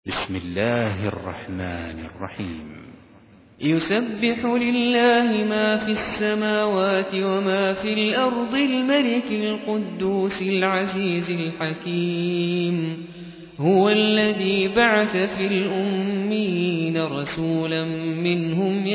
بسم الله الرحمن الرحيم. يسبح لله ما في السماوات وما في الأرض الملك القدوس العزيز الحكيم. هو الذي بعث في الأميين رسولا منهم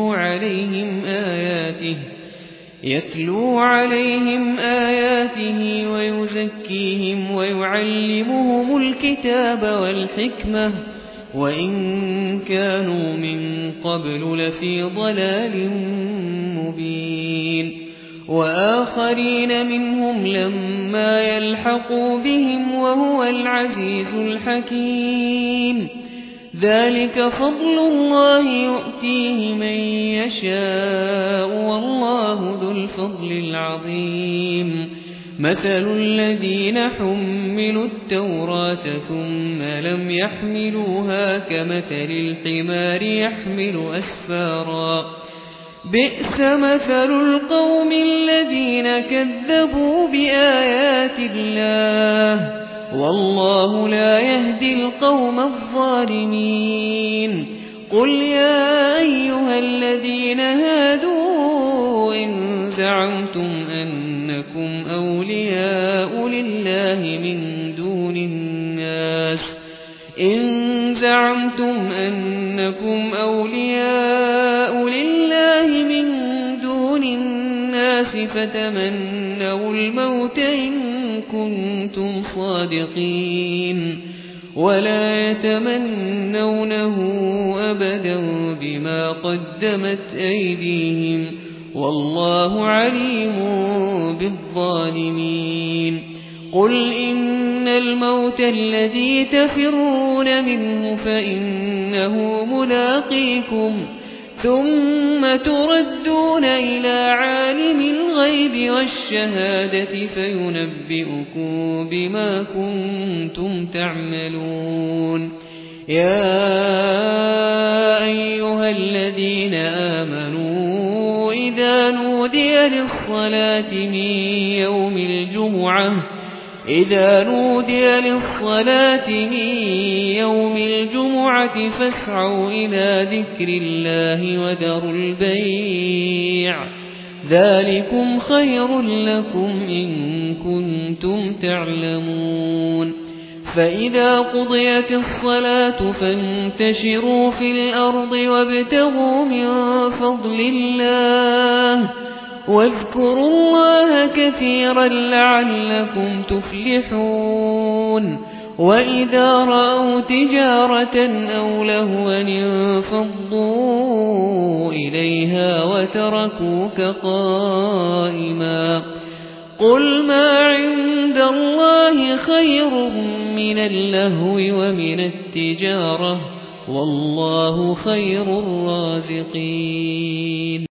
يتلو عليهم آياته ويزكيهم ويعلمهم الكتاب والحكمة وإن كانوا من قبل لفي ضلال مبين. وآخرين منهم لما يلحقوا بهم وهو العزيز الحكيم. ذلك فضل الله يؤتيه من يشاء والله ذو الفضل العظيم. مثل الذين حملوا التوراة ثم لم يحملوها كمثل الحمار يحمل أسفارا بئس مثل القوم الذين كذبوا بآيات الله والله لا يهدي القوم الظالمين. قل يا أيها الذين هادوا إن زعمتم أنكم أولياء لله من دون الناس فتمنوا الموت إن كنتم صادقين ولا يتمنونه أبدا بما قدمت أيديهم والله عليم بالظالمين. قل إن الموت الذي تفرون منه فإنه ملاقيكم ثم تردون إلى عالم الغيب والشهادة فينبئكم بما كنتم تعملون. يا أيها الذين آمنوا إذا نودي للصلاة من يوم الجمعة فاسعوا إلى ذكر الله وذروا البيع ذلكم خير لكم إن كنتم تعلمون. فإذا قضيت الصلاة فانتشروا في الأرض وابتغوا من فضل الله واذكروا الله كثيرا لعلكم تفلحون. وإذا رأوا تجارة أو لهوا انفضوا إليها وتركوك قائما. قل ما عند الله خير من اللهو ومن التجارة والله خير الرازقين.